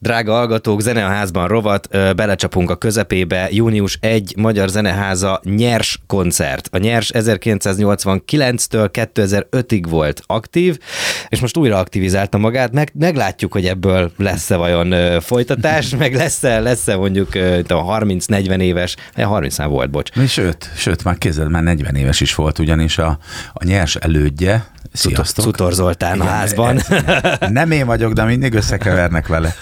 Drága hallgatók, Zene a házban rovat, belecsapunk a közepébe. Június 1, Magyar Zeneháza Nyers koncert. A Nyers 1989-től 2005-ig volt aktív, és most újra aktivizálta magát. Meglátjuk, hogy ebből lesz-e vajon folytatás, meg lesz-e mondjuk 30-40 éves, 30-nál volt, bocs. Sőt, már kézzel, már 40 éves is volt, ugyanis a Nyers elődje, sziasztok. Szutor Zoltán a házban. Nem én vagyok, de mindig összekevernek vele.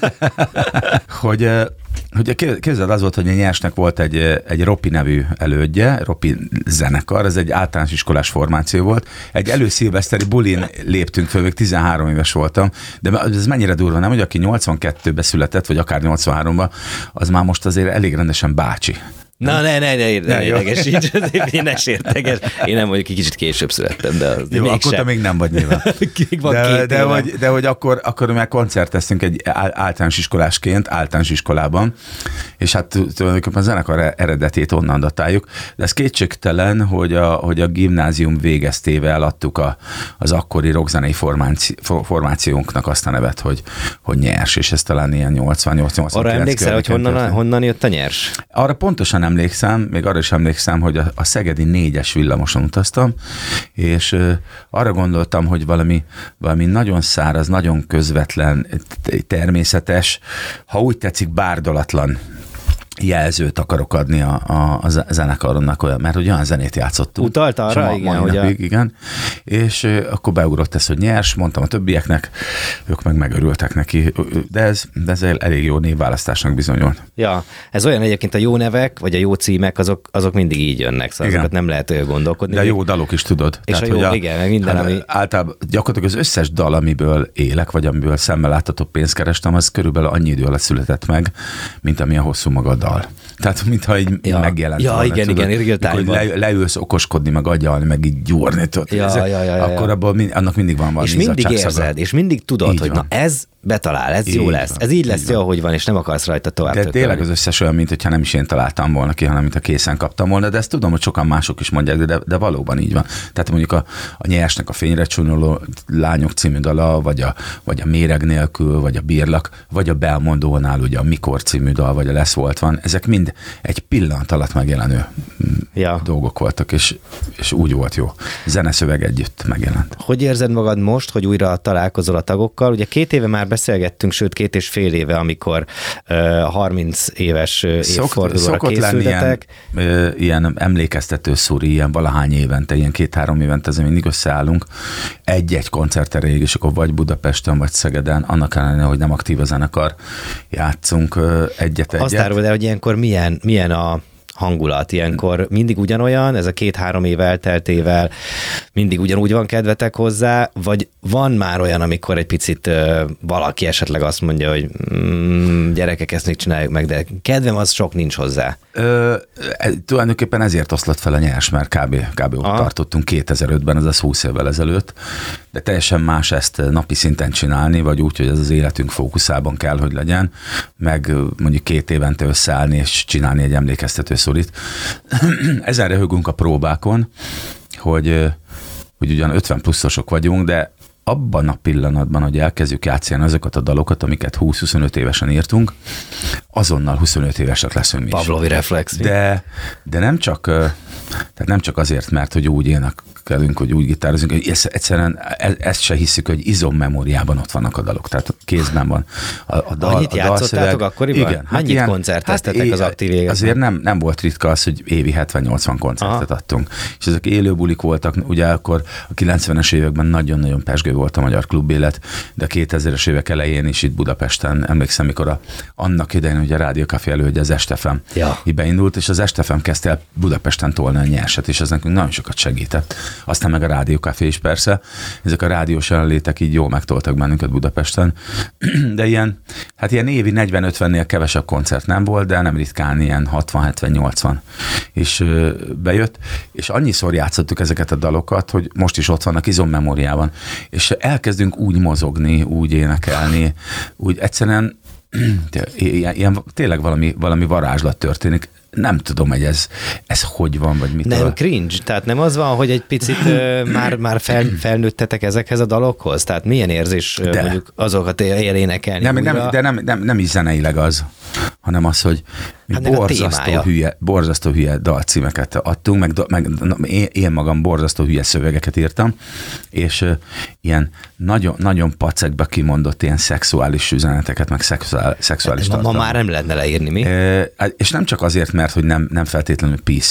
hogy képzeld, az volt, hogy a Nyersnek volt egy Ropi nevű elődje, Ropi zenekar, ez egy általános iskolás formáció volt. Egy előszilveszteri bulin léptünk föl, még 13 éves voltam, de ez mennyire durva, nem, hogy aki 82-ben született, vagy akár 83-ban, az már most azért elég rendesen bácsi. Na, ne idegesíts, én ne sérteges. Én nem vagyok, kicsit később születtem, de jó, akkor te még nem vagy nyilván. de hogy akkor már koncerteztünk egy általános iskolásként, általános iskolában, és hát tulajdonképpen a zenekar eredetét onnan datáljuk, de ez kétségtelen, hogy a gimnázium végeztével adtuk az akkori rockzenei formációnknak azt a nevet, hogy Nyers, és ez talán ilyen 88-89. Arra emlékszel, hogy honnan jött a Nyers? Arra pontosan emlékszem, még arra is emlékszem, hogy a szegedi 4-es villamoson utaztam, és arra gondoltam, hogy valami nagyon száraz, nagyon közvetlen, természetes, ha úgy tetszik, bárdolatlan jelzőt akarok adni a zenekaromnak, olyan, mert hogy olyan zenét játszottunk. Utalt arra, igen. Igen. És akkor beugrott ez, hogy Nyers, mondtam a többieknek, ők meg megörültek neki, de ez elég jó névválasztásnak bizonyult. Ja, ez olyan egyébként, a jó nevek, vagy a jó címek, azok mindig így jönnek, szóval azokat nem lehet gondolkodni. De jó dalok is tudod. És tehát, igen, minden, ami... Általában gyakorlatilag az összes dal, amiből élek, vagy amiből szemmel látható pénzt kerestem, az körülbelül annyi idő alatt született meg, mint amilyen hosszú maga a dal. Tehát, mintha így megjelent volna. Igen, leülsz okoskodni, meg agyalni, meg így gyúrni. Akkor abban annak mindig van valami. És mindig érzed, és mindig tudod, így hogy van. Na ez betalál, ez így jó lesz. Ez így lesz jó, ahogy van, és nem akarsz rajta tovább tökölni. De tényleg az összes olyan, mintha nem is én találtam volna ki, hanem mintha készen kaptam volna, de ezt tudom, hogy sokan mások is mondják, de valóban így van. Tehát mondjuk a Nyersnek a Fényre csúnyoló lányok című dala, vagy a Méreg nélkül, vagy a Bírlak, vagy a Belmondónál ugye a Mikor című dal, vagy a Lesz volt van, ezek mind egy pillanat alatt megjelenő dolgok voltak, és úgy volt jó. Zeneszöveg együtt megjelent. Hogy érzed magad most, hogy újra találkozol a tagokkal? Ugye 2 éve már beszélgettünk, sőt 2,5 éve, amikor 30 éves évfordulóra készültetek. Ilyen emlékeztető szuri, ilyen valahány évente, ilyen 2-3 évente azért mindig összeállunk. Egy-egy koncert erejéig, és akkor vagy Budapesten, vagy Szegeden, annak ellenére, hogy nem aktív a zenekar, játszunk egyet-egyet. Azt árul el, hogy ilyenkor milyen a hangulat, ilyenkor mindig ugyanolyan, ez a 2-3 év elteltével mindig ugyanúgy van kedvetek hozzá, vagy van már olyan, amikor egy picit valaki esetleg azt mondja, hogy gyerekek, ezt még csináljuk meg, de kedvem az sok nincs hozzá. Tulajdonképpen ezért oszlott fel a Nyers, mert kb. Ott tartottunk 2005-ben, azaz 20 évvel ezelőtt, de teljesen más ezt napi szinten csinálni, vagy úgy, hogy ez az életünk fókuszában kell, hogy legyen, meg mondjuk 2 évente összeállni és csinálni egy emlékeztető szorit. Ezen röhögünk a próbákon, hogy ugyan 50 pluszosok vagyunk, de abban a pillanatban, hogy elkezdjük játszani azokat a dalokat, amiket 20-25 évesen írtunk, azonnal 25 évesek leszünk mi is. Pavlovi reflex. De nem csak azért, mert hogy úgy énekelünk, hogy úgy gitározunk, hogy egyszerűen ezt se hiszük, hogy izommemóriában ott vannak a dalok, tehát kézben van a dal. Annyit játszottátok akkoriban? Igen. Mennyit koncerteztetek az aktív égetben? Azért nem volt ritka az, hogy évi 70-80 koncertet adtunk. És ezek élő bulik voltak, ugye akkor a 90-es években nagyon-nagyon pezsgő volt a magyar klubélet, de a 2000-es évek elején is itt Budapesten, emlékszem, mikor annak idején, hogy a Rádió Café elődje az Estefem beindult, és az Estefem kezdte el Budapesten tolni a Nyerset, és ez nekünk nagyon sokat segített. Aztán meg a Rádió Café is persze. Ezek a rádiós jelenlétek így jól megtoltak bennünket Budapesten. De ilyen évi 40-50-nél kevesebb koncert nem volt, de nem ritkán ilyen 60-70-80 is bejött, és annyiszor játszottuk ezeket a dalokat, hogy most is ott vannak izommemóriában, és elkezdünk úgy mozogni, úgy énekelni, úgy egyszerűen ilyen, tényleg valami varázslat történik. nem tudom, hogy ez hogy van, vagy mitől. Nem cringe? Tehát nem az van, hogy egy picit már felnőttetek ezekhez a dalokhoz? Tehát milyen érzés mondjuk azokat énekelni? Nem is zeneileg az, hanem az, hogy borzasztó hülye dalcímeket adtunk, meg én magam borzasztó hülye szövegeket írtam, és ilyen nagyon, nagyon pacekbe kimondott ilyen szexuális üzeneteket, meg szexuális tartalmat. Ma már nem lehetne leírni, mi? És nem csak azért, mert hogy nem feltétlenül PC,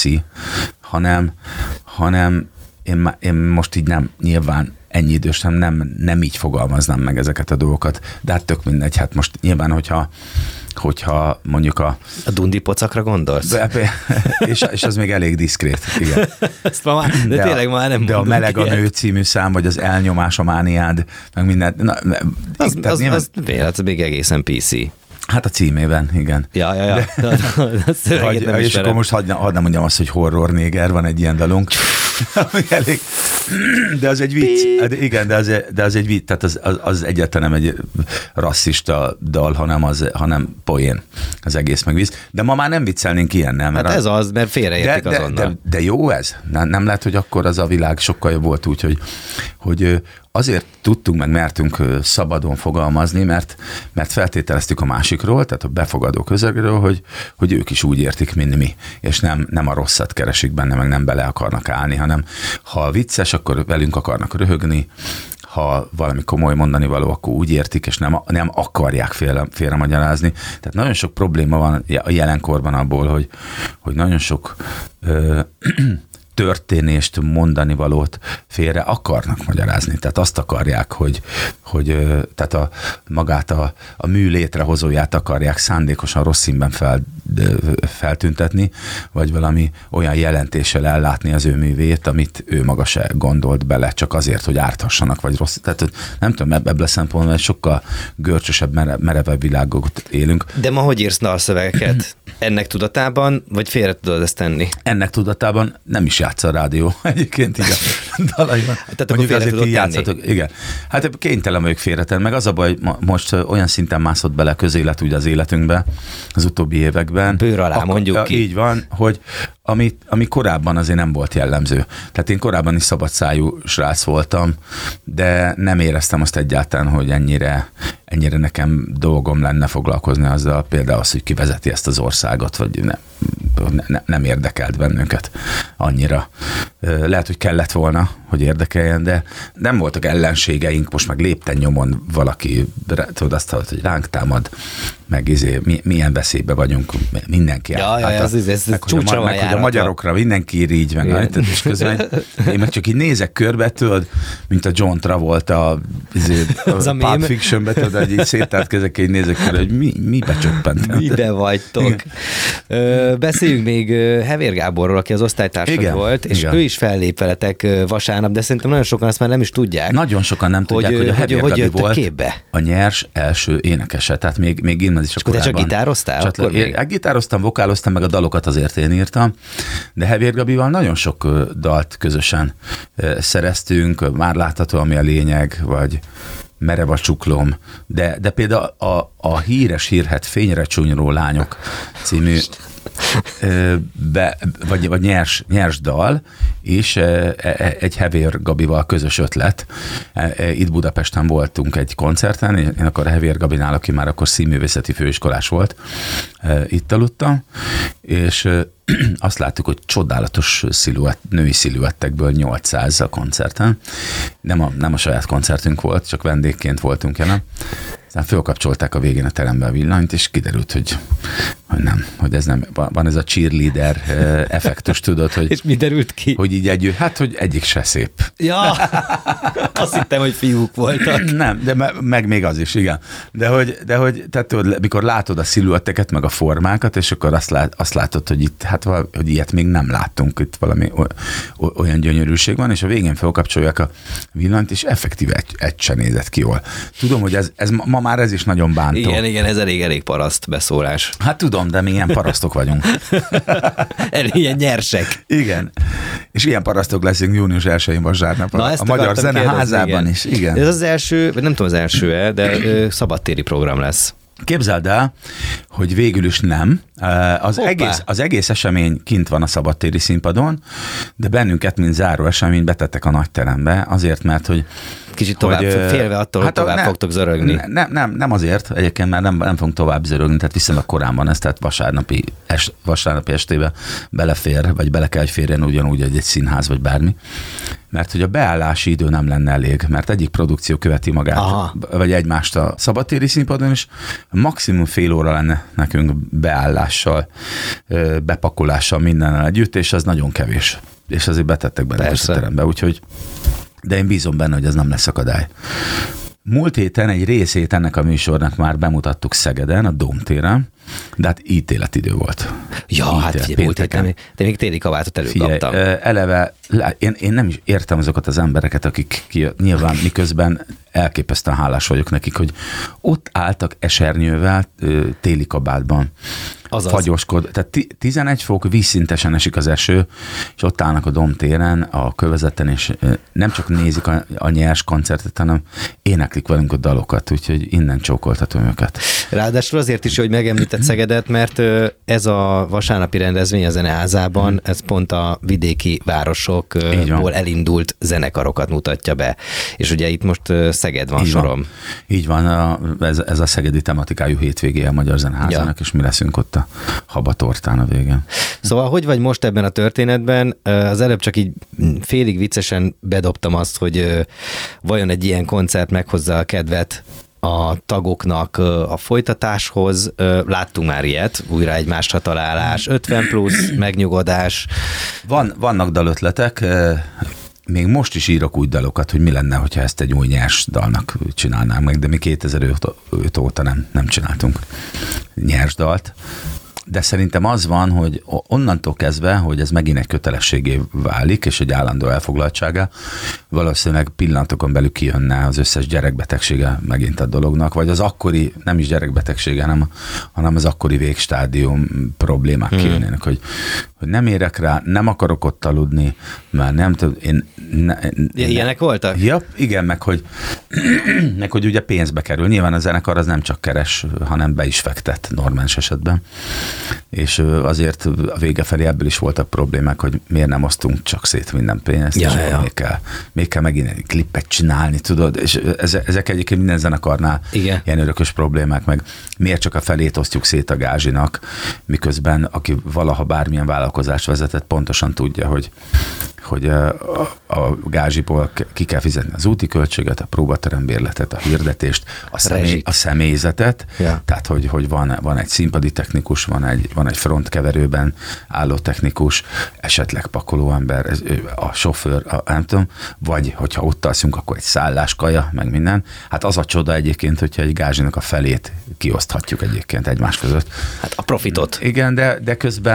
hanem én most így nem, nyilván ennyi idős, nem így fogalmaznám meg ezeket a dolgokat, de hát tök mindegy, hát most nyilván, hogyha mondjuk a dundi pocakra gondolsz? És az még elég diszkrét, igen. Ezt de tényleg már nem. De a Meleg a nő című szám, vagy az Elnyomás a mániád, meg minden. Az még egészen PC. Hát a címében, igen. Ja. És akkor most hadd nem mondjam azt, hogy horror néger, van egy ilyen dalunk. Elég. De az egy vicc. Igen, de az egy vicc. Tehát az egyáltalán nem egy rasszista dal, hanem poén. Az egész meg vicc. De ma már nem viccelnénk ilyennel. Mert ez az, mert félreértik azonnal. De jó ez? Nem lehet, hogy akkor az a világ sokkal jobb volt úgy, hogy azért tudtunk meg mertünk szabadon fogalmazni, mert feltételeztük a másikról, tehát a befogadó közegről, hogy ők is úgy értik, mint mi, és nem a rosszat keresik benne, meg nem bele akarnak állni, hanem ha vicces, akkor velünk akarnak röhögni, ha valami komoly mondani való, akkor úgy értik, és nem akarják félremagyarázni. Tehát nagyon sok probléma van a jelenkorban abból, hogy nagyon sok történést, mondani valót félre akarnak magyarázni. Tehát azt akarják, hogy tehát magát a mű létrehozóját akarják szándékosan rossz színben feltüntetni, vagy valami olyan jelentéssel ellátni az ő művét, amit ő maga se gondolt bele, csak azért, hogy árthassanak, vagy rossz. Tehát nem tudom, ebből a szempontból egy sokkal görcsösebb, merevebb világot élünk. De ma hogy írsz dalszövegeket? Ennek tudatában, vagy félre tudod ezt tenni? Ennek tudatában nem is játsz a rádió egyébként, igen. Dalaiban. Tehát akkor félre tudod tenni? Igen. Hát kénytelen vagyok félretenni, meg az a baj, hogy most olyan szinten mászott bele közélet úgy az életünkbe az utóbbi években. Bőr alá, mondjuk ki. Így van, hogy ami korábban azért nem volt jellemző. Tehát én korábban is szabadszájú srác voltam, de nem éreztem azt egyáltalán, hogy ennyire nekem dolgom lenne foglalkozni azzal, például az, hogy kivezeti ezt az országot, vagy nem érdekelt bennünket annyira. Lehet, hogy kellett volna, hogy érdekeljen, de nem voltak ellenségeink, most meg lépten nyomon valaki, tudod azt, hogy ránk támad, meg milyen veszélybe vagyunk, mindenki ez csúcsra van járatva. A magyarokra mindenki így meg, és közben én meg csak így nézek körbe, tudod, mint a John Travolta a Pulp Fiction-be, tudod, hogy így széttárt kezekkel így nézek körbe, hogy mi becsöppentem. Mibe vagytok? Beszéljünk még Hevér Gáborról, aki az osztálytársad volt, és ő is fellép veletek vasárnap, de szerintem nagyon sokan ezt már nem is tudják. Nagyon sokan nem tudják, hogy a Hevér Gabi volt képbe? A Nyers első énekese, tehát még gimnazista korában. Te csak gitároztál? Gitároztam, vokáloztam, meg a dalokat azért én írtam, de Hevér Gabival nagyon sok dalt közösen szereztünk, Már látható, ami a lényeg, vagy Merev a csuklom, de például a hírhet Fényre csúnyoló lányok című vagy nyers dal, és egy Hevér Gabival közös ötlet. Itt Budapesten voltunk egy koncerten, én akkor a Hevér Gabinál, aki már akkor színművészeti főiskolás volt, itt aludtam, és azt láttuk, hogy csodálatos női sziluettekből 800 a koncerten. Nem a saját koncertünk volt, csak vendégként voltunk jelen. Aztán fölkapcsolták a végén a teremben a villanyt, és kiderült, hogy nem, hogy ez nem, van ez a cheerleader effektus, tudod, hogy... És mi derült ki? Hogy így hogy egyik se szép. Ja, azt hittem, hogy fiúk voltak. Nem, de meg még az is, igen. De hogy tehát tudod, mikor látod a sziluetteket, meg a formákat, és akkor azt látod, hogy itt, hát hogy ilyet még nem láttunk, itt valami olyan gyönyörűség van, és a végén fölkapcsolják a villanyt, és effektíve egy se nézett ki jól. Tudom, hogy ez ma már ez is nagyon bántó. Igen, ez elég paraszt beszólás. Hát tudom, de mi ilyen parasztok vagyunk. Ilyen nyersek. Igen. És ilyen parasztok leszünk június 1-én vasárnap a Magyar Zeneházában is. Igen. Ez az első, nem tudom az első-e, de szabadtéri program lesz. Képzeld el, hogy végül is nem. Az egész esemény kint van a szabadtéri színpadon, de bennünket, mint záró esemény betettek a nagyterembe, azért, mert hogy kicsit tovább, félve attól, hogy tovább fogtok zörögni. Nem azért, egyébként már nem fogunk tovább zörögni, tehát viszonylag korán van ez, tehát vasárnapi estébe belefér, vagy bele kell, hogy férjen ugyanúgy egy színház, vagy bármi. Mert hogy a beállási idő nem lenne elég, mert egyik produkció követi magát, vagy egymást a szabadtéri színpadon, és maximum fél óra lenne nekünk beállással, bepakolással, mindennel együtt, és az nagyon kevés. És azért betettek benne a terembe, úgyhogy de én bízom benne, hogy ez nem lesz akadály. Múlt héten egy részét ennek a műsornak már bemutattuk Szegeden, a Dómtéren, de hát ítéletidő volt. Ja, hát múlt héten, de még téli kabátot előkaptam. Eleve, én nem is értem azokat az embereket, akik nyilván miközben elképesztően hálás vagyok nekik, hogy ott álltak esernyővel téli kabátban. Fagyoskod. Tehát 11 fok, vízszintesen esik az eső, és ott állnak a Dómtéren, a kövezeten, és nem csak nézik a nyers koncertet, hanem éneklik velünk a dalokat, úgyhogy innen csókoltatom őket. Ráadásul azért is, hogy megemlített Szegedet, mert ez a vasárnapi rendezvény a Zeneházában, ez pont a vidéki városokból elindult zenekarokat mutatja be. És ugye itt most Szeged van sorom. Így van, ez a szegedi tematikájú hétvégéje a Magyar Zeneházának, és mi leszünk ott a habatortán a végén. Szóval hogy vagy most ebben a történetben? Az előbb csak így félig viccesen bedobtam azt, hogy vajon egy ilyen koncert meghozza a kedvet a tagoknak a folytatáshoz. Láttunk már ilyet, újra egy másra találás, 50 plusz, megnyugodás. Vannak dalötletek, még most is írok úgy dalokat, hogy mi lenne, hogyha ezt egy új nyers dalnak csinálnánk meg, de mi 2005 óta nem csináltunk nyers dalt. De szerintem az van, hogy onnantól kezdve, hogy ez megint egy kötelességé válik, és egy állandó elfoglaltsága, valószínűleg pillanatokon belül kijönne az összes gyerekbetegsége megint a dolognak, vagy az akkori, nem is gyerekbetegsége, hanem az akkori végstádium problémák kijönnének, hogy nem érek rá, nem akarok ott aludni, mert nem tudom, ilyenek voltak? Ja, igen, meg hogy ugye pénzbe kerül. Nyilván a zenekar az nem csak keres, hanem be is fektet normális esetben. És azért a vége felé ebből is voltak problémák, hogy miért nem osztunk csak szét minden pénzt, és még kell megint egy klippet csinálni, tudod, és ezek egyébként minden zenekarnál ilyen örökös problémák, meg miért csak a felét osztjuk szét a gázsinak, miközben aki valaha bármilyen vállalkozást vezetett, pontosan tudja, hogy a gázsiból ki kell fizetni az úti költséget, a próbaterembérletet, a hirdetést, a személyzetet, tehát hogy van egy színpadi technikus, van egy frontkeverőben álló technikus, esetleg pakolóember, a sofőr, nem tudom, vagy hogyha ott alszunk, akkor egy szálláskaja, meg minden. Hát az a csoda egyébként, hogyha egy gázsinak a felét kioszthatjuk egyébként egymás között. Hát a profitot. Igen, de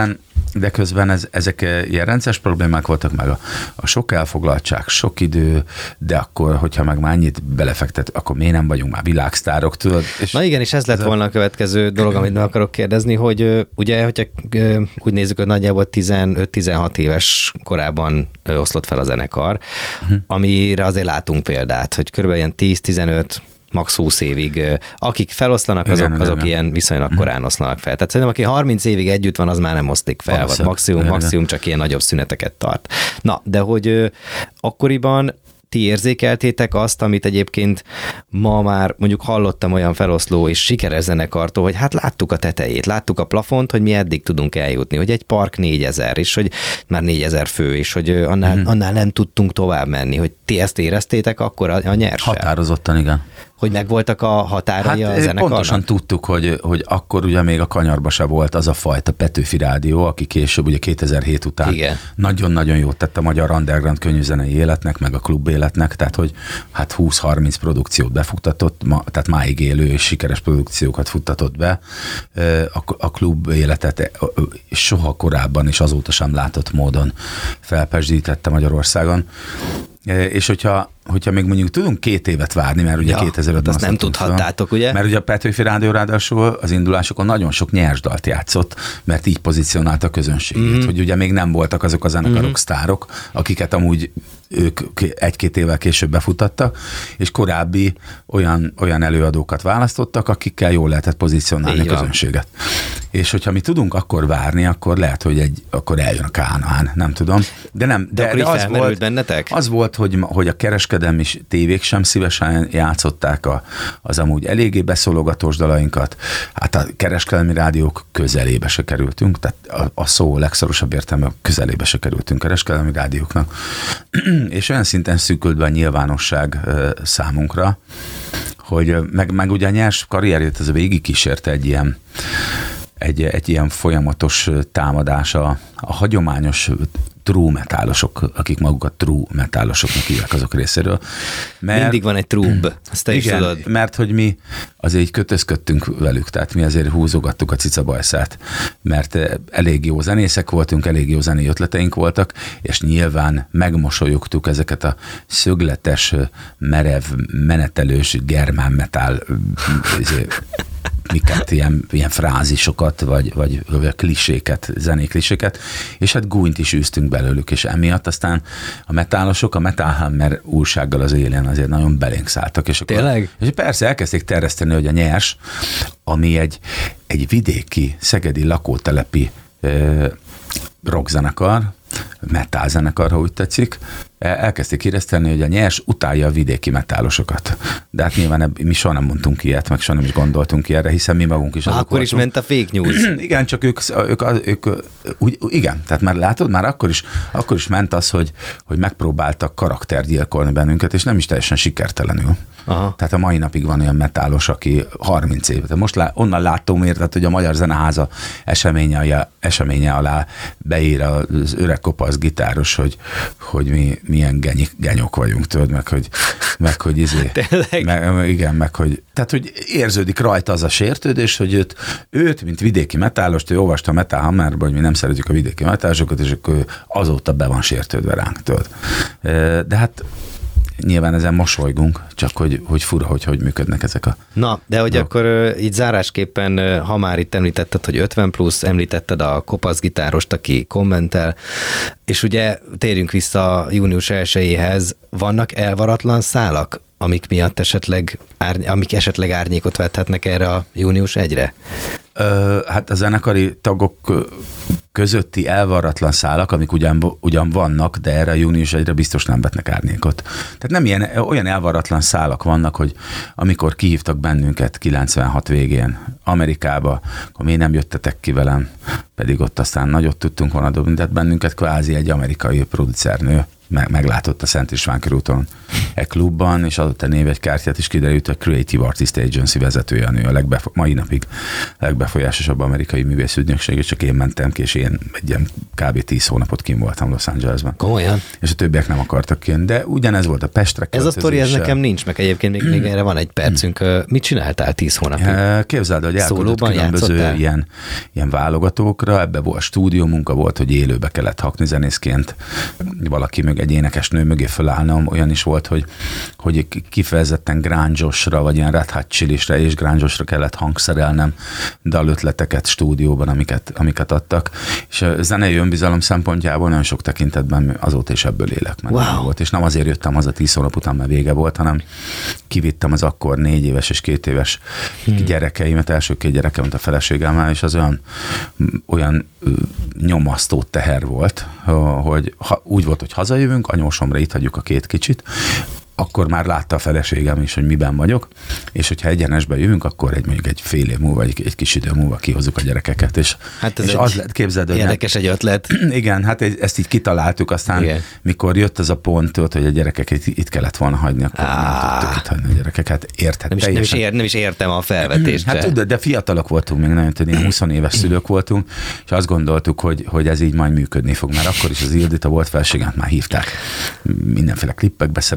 közben ezek ilyen rendszeres problémák voltak, meg a sok elfoglaltság, sok idő, de akkor, hogyha meg már annyit belefektet, akkor miért nem vagyunk már világsztárok, tudod? Na igen, és ez lett volna a következő dolog, amit meg akarok kérdezni, hogy ugye, hogyha úgy nézzük, hogy nagyjából 15-16 éves korában oszlott fel a zenekar, amire azért látunk példát, hogy körülbelül ilyen 10-15 max. 20 évig. Akik feloszlanak, azok ilyen viszonylag korán oszlanak fel. Tehát szerintem, aki 30 évig együtt van, az már nem osztik fel, vagy maximum csak ilyen nagyobb szüneteket tart. Na, de hogy akkoriban ti érzékeltétek azt, amit egyébként ma már mondjuk hallottam olyan feloszló és sikeres zenekartól, hogy hát láttuk a tetejét, láttuk a plafont, hogy mi eddig tudunk eljutni, hogy egy park 4000, és hogy már 4000 fő, és hogy annál nem tudtunk tovább menni, hogy ti ezt éreztétek akkor a nyerssel? Határozottan, igen. Hogy megvoltak a határai a zenekarnak? Pontosan tudtuk, hogy akkor ugye még a Kanyarba se volt az a fajta Petőfi Rádió, aki később ugye 2007 után nagyon-nagyon jót tett a magyar underground könnyűzenei életnek, meg a klub életnek, tehát hogy hát 20-30 produkciót befutatott, tehát máig élő és sikeres produkciókat futtatott be. A klub életet soha korábban és azóta sem látott módon felpezsdítette Magyarországon. És hogyha még mondjuk tudunk 2 évet várni, mert ugye 2005-ben azt nem tudhattátok, ugye? Mert ugye a Petőfi Rádió ráadásul az indulásokon nagyon sok nyers dalt játszott, mert így pozícionálta a közönségét, hogy ugye még nem voltak azok a zenekarok sztárok, akiket amúgy ők 1-2 évvel később befutattak, és korábbi olyan előadókat választottak, akikkel jól lehetett pozícionálni a közönséget. És hogyha mi tudunk akkor várni, akkor lehet, hogy akkor eljön a Kánaán, nem tudom. De nem. De az volt bennetek? Az volt, hogy a kereskedelmi tévék sem szívesen játszották az amúgy eléggé beszólogatós dalainkat. Hát a kereskedelmi rádiók közelébe se kerültünk, tehát a szó legszorosabb értelme közelébe se kerültünk kereskedelmi rádióknak. És olyan szinten szűkült be a nyilvánosság számunkra, hogy meg ugye a nyers karrierjét ez végig kísérte egy ilyen folyamatos támadás a hagyományos true metálosok, akik magukat true metálosoknak hívják azok részéről. Mindig van egy trúb, ezt te is tudod. Mert hogy mi azért így kötözködtünk velük, tehát mi azért húzogattuk a cicabajszát, mert elég jó zenészek voltunk, elég jó zenei ötleteink voltak, és nyilván megmosolyogtuk ezeket a szögletes, merev, menetelős germán metál miket, ilyen frázisokat, vagy kliséket, zenékliséket, és hát gúnyt is űztünk belőlük, és emiatt aztán a metálosok, a Metal Hammer újsággal az élén azért nagyon belénk szálltak. És tényleg? És persze elkezdték terjeszteni, hogy a Nyers, ami egy vidéki, szegedi lakótelepi rockzenekar, metálzenekar, ha úgy tetszik, elkezdték érezteni, hogy a Nyers utálja a vidéki metálosokat. De hát nyilván mi soha nem mondtunk ilyet, meg soha nem is gondoltunk ilyenre, hiszen mi magunk is azok akkor voltunk. Is ment a fake news. Igen, csak ők úgy, igen, tehát már látod, már akkor is ment az, hogy megpróbáltak karaktergyilkolni bennünket, és nem is teljesen sikertelenül. Aha. Tehát a mai napig van olyan metálos, aki 30 éve. Most onnan látom, érted, hogy a Magyar Zeneháza eseménye alá beír az öreg kopasz gitáros, hogy mi milyen genyok vagyunk, tudod, meg hogy tehát, hogy érződik rajta az a sértődés, hogy őt mint vidéki metálost, ő olvasta a Metal Hammerben, hogy mi nem szeretjük a vidéki metálosokat, és akkor azóta be van sértődve ránk, tudod. De hát nyilván ezen mosolygunk, csak hogy fura, hogy működnek ezek a... Na, de hogy akkor így zárásképpen, ha már itt említetted, hogy 50 plusz, említetted a kopaszgitárost, aki kommentel, és ugye térjünk vissza június 1-éhez, vannak elvaratlan szálak, amik miatt amik esetleg árnyékot vethetnek erre a június 1-re? Hát a zenekari tagok közötti elvarratlan szálak, amik ugyan vannak, de erre a június 1-re biztos nem vetnek árnyékot. Tehát nem olyan elvarratlan szálak vannak, hogy amikor kihívtak bennünket 96 végén Amerikába, akkor miért nem jöttetek ki velem, pedig ott aztán nagyot tudtunk volna dobni, tehát bennünket kvázi egy amerikai producernő meglátott a Szent István körúton egy klubban, és adott a névegykártyát, és kiderült, hogy Creative Artist Agency vezetője a nő, mai napig legbefolyásosabb amerikai művészügynökség, és csak én mentem ki, és én egy ilyen kb. 10 hónapot kint voltam Los Angelesben. Komolyan? És a többiek nem akartak kint, de ugyanez volt a Pestre. Ez a sztori, ez nekem nincs, meg egyébként még erre van egy percünk. Mit csináltál 10 hónapig? Képzeld, hogy elküldött különböző ilyen válogatókra, ebbe volt stúdió munka volt, hogy élőbe kellett hakni zenészként, valaki mögé, egy énekesnő mögé fölállnom, olyan is volt, hogy kifejezetten grunge-osra, vagy ilyen Red Hot Chili-sre és grunge-osra kellett hangszerelnem dalötleteket stúdióban, amiket adtak. És a zenei önbizalom szempontjából nagyon sok tekintetben azóta is ebből élek. Wow. Volt. És nem azért jöttem haza 10 hónap után, mert vége volt, hanem kivittem az akkor 4 éves és 2 éves gyerekeimet, első 2 gyerekemet a feleségemmel, és az olyan nyomasztó teher volt, hogy úgy volt, hogy hazajövünk, anyósomra itt hagyjuk a 2 kicsit, akkor már látta a feleségem is, hogy miben vagyok, és hogyha egyenesbe jövünk, akkor mondjuk egy fél év múlva, egy kis idő múlva kihozzuk a gyerekeket, és, hát ez és az lett, képzeld, hogy érdekes egy ötlet. Igen, hát ezt így kitaláltuk, aztán igen. Mikor jött az a pont, hogy a gyerekeket itt kellett volna hagyni, akkor nem tudtuk itt hagyni a gyerekeket, érted? Nem is értem a felvetést. Hát tudod, de fiatalok voltunk még, nagyon tudom, 20 éves szülők voltunk, és azt gondoltuk, hogy ez így majd működni fog, mert akkor is az Ildita volt feleségemet már hívták mindenféle klippekbe szerepelni,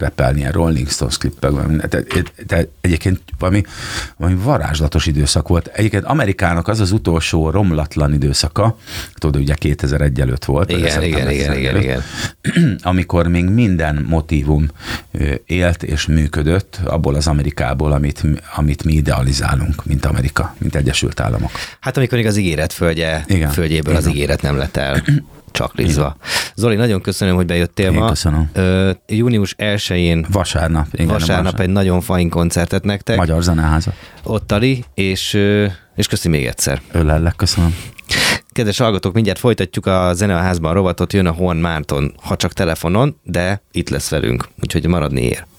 ilyen Rolling Stones klippekben. Tehát egyébként valami varázslatos időszak volt. Egyébként Amerikának az utolsó romlatlan időszaka, tudod, ugye 2001 előtt volt. Igen. Amikor még minden motívum élt és működött abból az Amerikából, amit mi idealizálunk, mint Amerika, mint Egyesült Államok. Hát amikor az ígéret földjéből az ígéret nem lett el csaklizva. Zoli, nagyon köszönöm, hogy bejöttél ma. Köszönöm. Június 1-én vasárnap egy nagyon fajn koncertet nektek. Magyar Zeneháza. Ottali, és köszi még egyszer. Ölellek, köszönöm. Kedves hallgatók, mindjárt folytatjuk a Zeneházban rovatot, jön a Horn Márton, ha csak telefonon, de itt lesz velünk, úgyhogy maradni ér.